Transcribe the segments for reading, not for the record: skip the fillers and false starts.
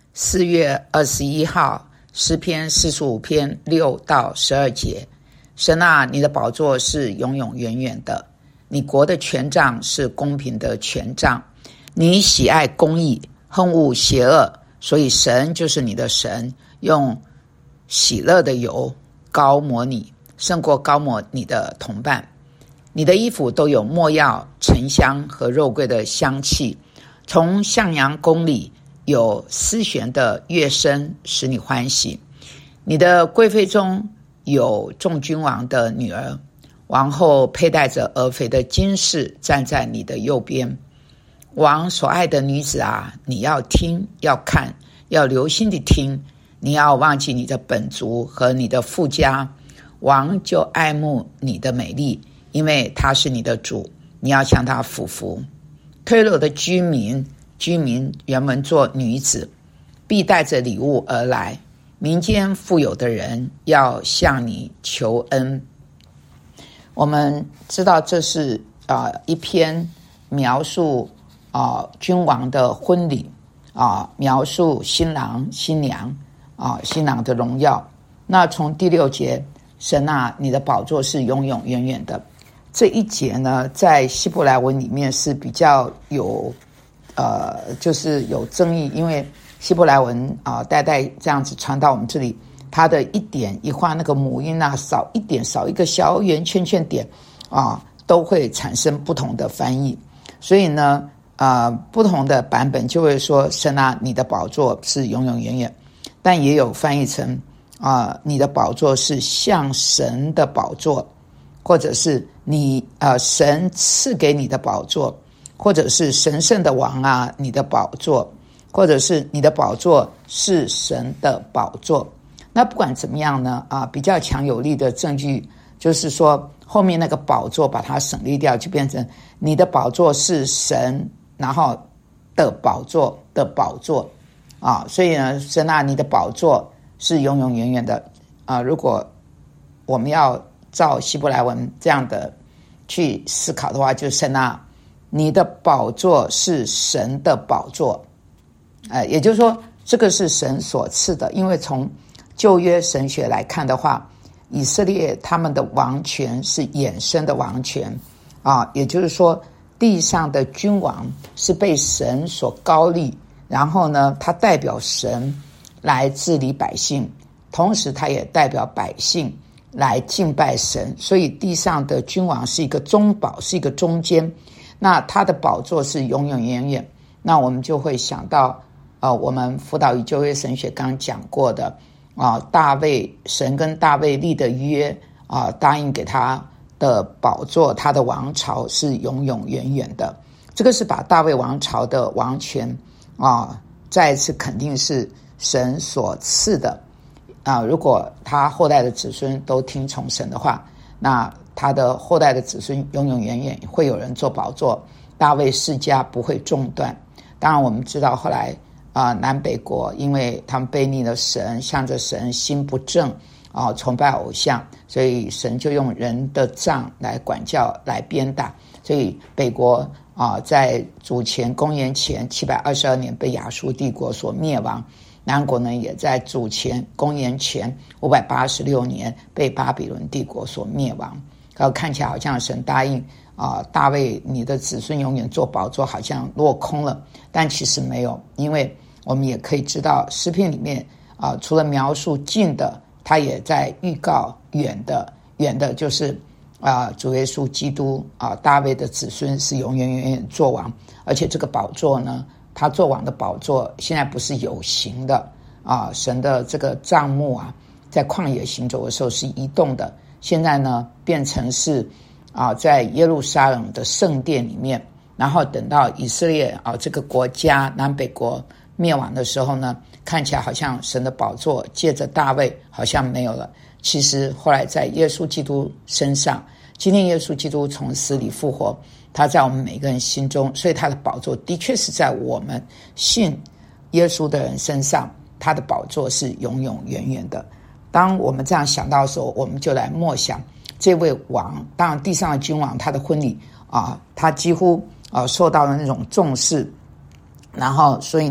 4月21号，诗篇45篇6到12节。神啊，你的宝座是永永远远的，你国的权杖是公平的权杖，你喜爱公义，恨恶邪恶，所以神就是你的神，用喜乐的油膏抹你，胜过膏抹你的同伴。你的衣服都有没药、沉香和肉桂的香气，从向阳宫里有丝弦的乐声，使你欢喜。你的贵妃中有众君王的女儿，王后佩戴着鹅肥的金饰，站在你的右边。王所爱的女子啊，你要听，要看，要留心地听，你要忘记你的本族和你的父家。王就爱慕你的美丽，因为他是你的主，你要向他俯伏。推罗的居民原文作女子，必带着礼物而来，民间富有的人要向你求恩。我们知道这是一篇描述君王的婚礼描述新郎新娘新郎的荣耀。那从第6节，神啊，你的宝座是永永远远的，这一节呢，在希伯来文里面是比较有就是有争议，因为希伯来文代代这样子传到我们这里，它的一点一画那个母音少一点，少一个小圆圈圈点都会产生不同的翻译。所以呢不同的版本就会说神啊，你的宝座是永永远远，但也有翻译成你的宝座是像神的宝座，或者是你神赐给你的宝座，或者是神圣的王啊，你的宝座，或者是你的宝座是神的宝座。那不管怎么样呢比较强有力的证据就是说后面那个宝座把它省略掉，就变成你的宝座是神然后的宝座的宝座所以呢，神啊，你的宝座是永永远远的如果我们要照希伯来文这样的去思考的话，就是神啊，你的宝座是神的宝座也就是说这个是神所赐的。因为从旧约神学来看的话，以色列他们的王权是衍生的王权也就是说地上的君王是被神所膏立，然后呢他代表神来治理百姓，同时他也代表百姓来敬拜神，所以地上的君王是一个中保，是一个中间，那他的宝座是永永远远。那我们就会想到我们辅导与旧约神学刚讲过的大卫，神跟大卫立的约答应给他的宝座，他的王朝是永永远远的。这个是把大卫王朝的王权再一次肯定是神所赐的如果他后代的子孙都听从神的话，那他的后代的子孙永永远远会有人做宝座，大卫世家不会中断。当然我们知道后来南北国因为他们背逆了神，向着神心不正崇拜偶像，所以神就用人的杖来管教来鞭打，所以北国在公元前722年被亚述帝国所灭亡，南国呢也在公元前586年被巴比伦帝国所灭亡。看起来好像神答应大卫你的子孙永远做宝座，好像落空了，但其实没有。因为我们也可以知道诗篇里面除了描述近的，他也在预告远的就是主耶稣基督大卫的子孙是永远远远做王。而且这个宝座呢，他做王的宝座现在不是有形的神的这个帐幕在旷野行走的时候是移动的，现在呢变成是在耶路撒冷的圣殿里面。然后等到以色列这个国家南北国灭亡的时候呢，看起来好像神的宝座借着大卫好像没有了。其实后来在耶稣基督身上，今天耶稣基督从死里复活，他在我们每个人心中，所以他的宝座的确是在我们信耶稣的人身上，他的宝座是永永远远的。当我们这样想到的时候，我们就来默想这位王，当然地上的君王他的婚礼他几乎受到了那种重视，然后所以呢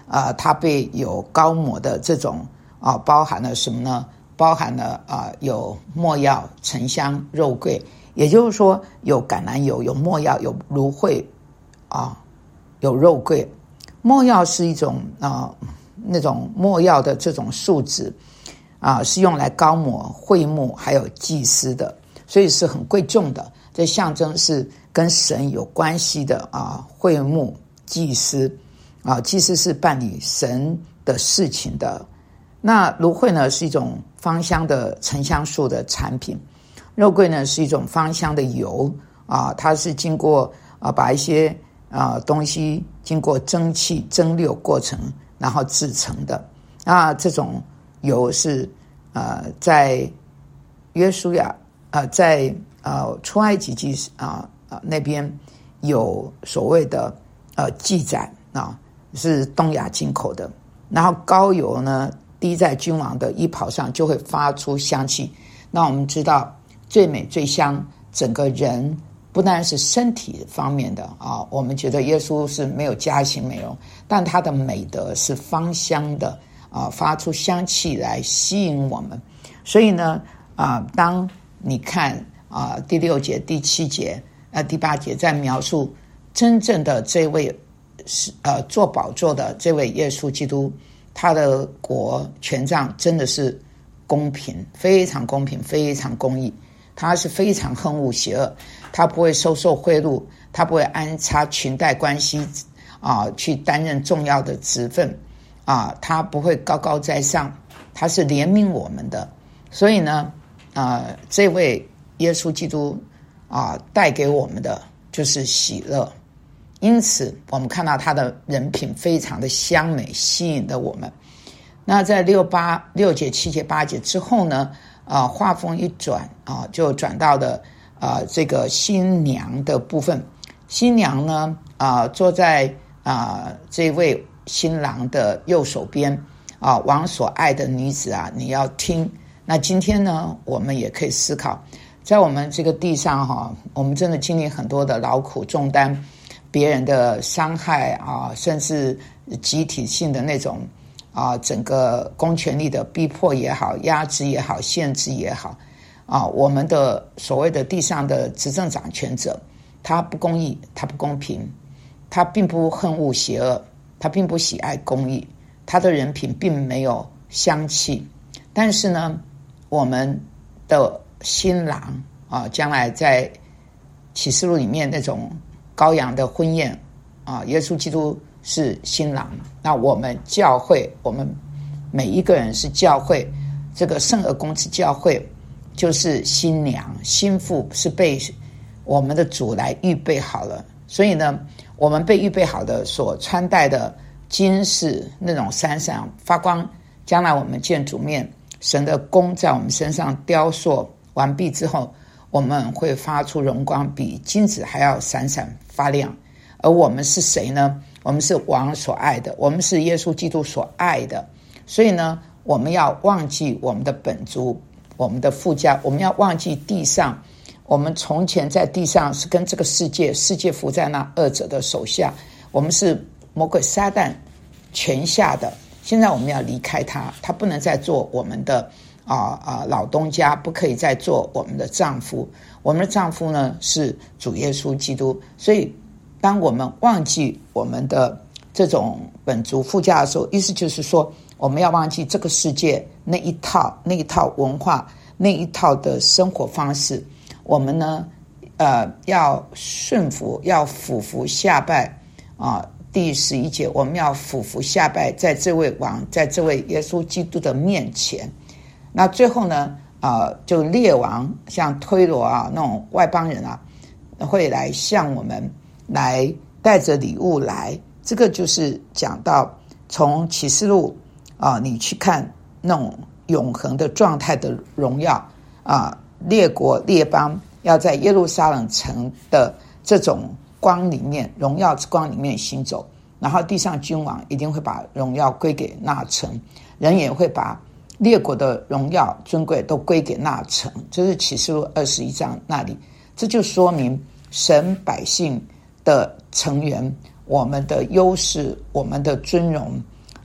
它被有膏抹的这种包含了什么呢？包含了有没药、沉香、肉桂，也就是说有橄榄油、有没药、有芦荟有肉桂。没药是一种那种没药的这种树脂是用来膏抹会幕还有祭司的，所以是很贵重的。这象征是跟神有关系的会幕祭司祭司是办理神的事情的。那芦荟呢是一种芳香的沉香树的产品，肉桂呢是一种芳香的油它是经过把一些东西经过蒸汽蒸馏过程然后制成的。这种油是在约书亚在出埃及记那边有所谓的记载是东亚进口的。然后膏油呢滴在君王的衣袍上就会发出香气。那我们知道最美最香，整个人不单是身体方面的我们觉得耶稣是没有加型美容，但他的美德是芳香的发出香气来吸引我们。所以呢当你看第6节、第7节、第8节在描述真正的这位做宝座的这位耶稣基督，他的国权杖真的是公平，非常公平，非常公义。他是非常恨恶邪恶，他不会收受贿赂，他不会安插裙带关系去担任重要的职分他不会高高在上，他是怜悯我们的。所以呢这位耶稣基督带给我们的就是喜乐。因此我们看到他的人品非常的香美，吸引了我们。那在6节、7节、8节之后呢画风一转就转到了这个新娘的部分。新娘呢坐在这位新郎的右手边王所爱的女子你要听。那今天呢我们也可以思考，在我们这个地上我们真的经历很多的劳苦重担，别人的伤害甚至集体性的那种整个公权力的逼迫也好，压制也好，限制也好我们的所谓的地上的执政掌权者，他不公义，他不公平，他并不恨恶邪恶，他并不喜爱公义，他的人品并没有香气。但是呢我们的新郎将来在启示录里面那种羔羊的婚宴耶稣基督是新郎。那我们教会，我们每一个人是教会，这个圣而公之教会就是新娘，新妇是被我们的主来预备好了。所以呢我们被预备好的所穿戴的金饰那种闪闪发光，将来我们见主面，神的功在我们身上雕塑完毕之后，我们会发出荣光，比金子还要闪闪发亮。而我们是谁呢？我们是王所爱的，我们是耶稣基督所爱的。所以呢我们要忘记我们的本族，我们的父家，我们要忘记地上，我们从前在地上是跟这个世界服在那恶者的手下，我们是魔鬼撒旦权下的。现在我们要离开他，他不能再做我们的老东家，不可以再做我们的丈夫。我们的丈夫呢是主耶稣基督。所以当我们忘记我们的这种本族父家的时候，意思就是说我们要忘记这个世界那一套文化，那一套的生活方式。我们呢要顺服，要俯伏下拜第11节，我们要俯伏下拜在这位王，在这位耶稣基督的面前。那最后呢就列王像推罗那种外邦人会来向我们来带着礼物来。这个就是讲到从启示录你去看那种永恒的状态的荣耀列国列邦要在耶路撒冷城的这种光里面，荣耀之光里面行走，然后地上君王一定会把荣耀归给那城，人也会把列国的荣耀尊贵都归给那城。这是启示录21章那里。这就说明神百姓的成员，我们的优势，我们的尊荣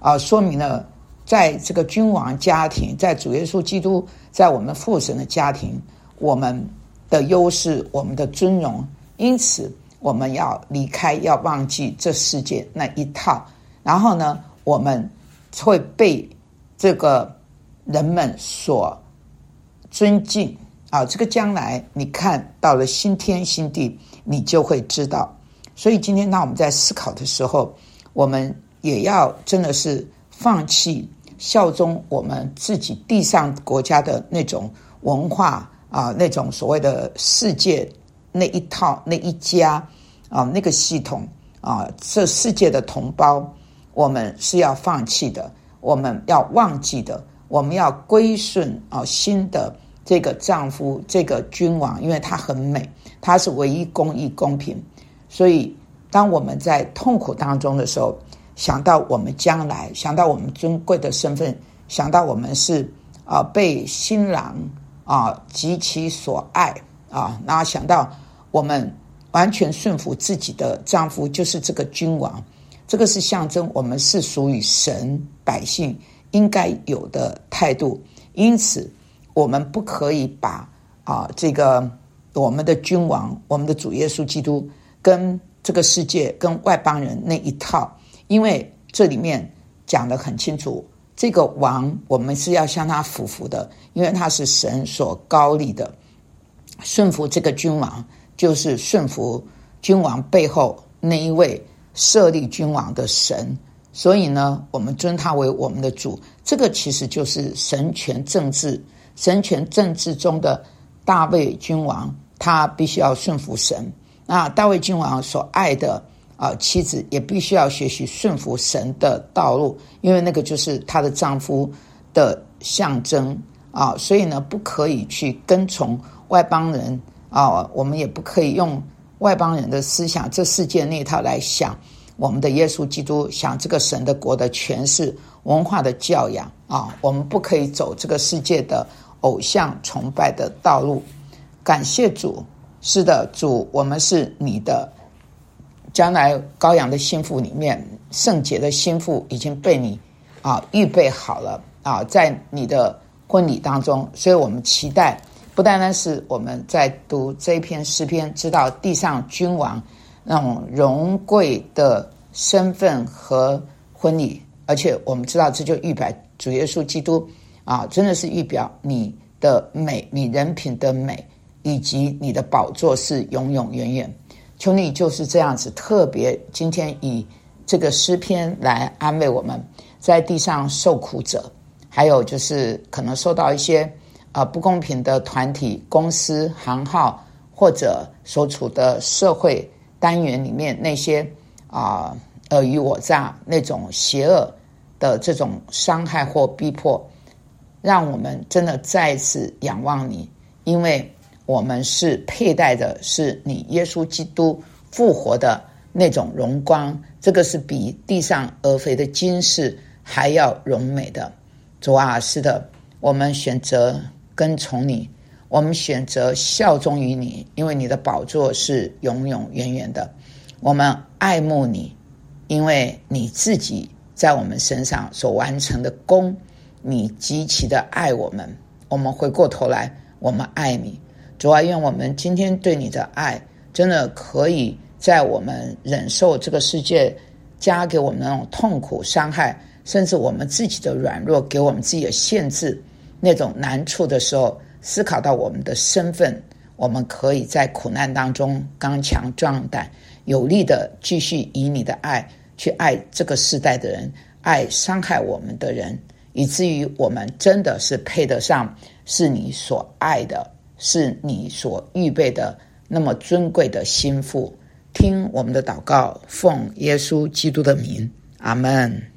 说明了在这个君王家庭，在主耶稣基督，在我们父神的家庭，我们的优势，我们的尊荣。因此我们要离开，要忘记这世界那一套，然后呢，我们会被这个人们所尊敬这个将来你看到了新天新地，你就会知道。所以今天当我们在思考的时候，我们也要真的是放弃效忠我们自己地上国家的那种文化那种所谓的世界那一套那一家那个系统这世界的同胞，我们是要放弃的，我们要忘记的，我们要归顺新的这个丈夫，这个君王，因为他很美，他是唯一公义公平。所以当我们在痛苦当中的时候，想到我们将来，想到我们尊贵的身份，想到我们是被新郎极其所爱然后想到我们完全顺服自己的丈夫，就是这个君王，这个是象征我们是属于神百姓应该有的态度。因此我们不可以把这个我们的君王，我们的主耶稣基督跟这个世界跟外邦人那一套，因为这里面讲得很清楚，这个王我们是要向他俯伏的，因为他是神所高立的。顺服这个君王，就是顺服君王背后那一位设立君王的神。所以呢，我们尊他为我们的主，这个其实就是神权政治。神权政治中的大卫君王，他必须要顺服神。那大卫君王所爱的妻子也必须要学习顺服神的道路，因为那个就是她的丈夫的象征所以呢，不可以去跟从外邦人我们也不可以用外邦人的思想，这世界那一套来想我们的耶稣基督，想这个神的国的权势、文化的教养我们不可以走这个世界的偶像崇拜的道路。感谢主，是的，主，我们是你的将来羔羊的心腹里面，圣洁的心腹已经被你预备好了在你的婚礼当中。所以我们期待不单单是我们在读这一篇诗篇知道地上君王那种荣贵的身份和婚礼，而且我们知道这就预表主耶稣基督真的是预表你的美，你人品的美，以及你的宝座是永永远远。求你就是这样子，特别今天以这个诗篇来安慰我们在地上受苦者，还有就是可能受到一些不公平的团体、公司、行号，或者所处的社会单元里面那些尔虞我诈那种邪恶的这种伤害或逼迫，让我们真的再一次仰望你，因为我们是佩戴的是你耶稣基督复活的那种荣光，这个是比地上俄肥的金饰还要荣美的。主是的，我们选择跟从你，我们选择效忠于你，因为你的宝座是永永远远的。我们爱慕你，因为你自己在我们身上所完成的功，你极其的爱我们。我们回过头来，我们爱你。主愿我们今天对你的爱真的可以在我们忍受这个世界加给我们那种痛苦伤害，甚至我们自己的软弱给我们自己的限制那种难处的时候，思考到我们的身份，我们可以在苦难当中刚强壮胆，有力的继续以你的爱去爱这个世代的人，爱伤害我们的人，以至于我们真的是配得上是你所爱的，是你所预备的那么尊贵的心腹。听我们的祷告，奉耶稣基督的名，阿们。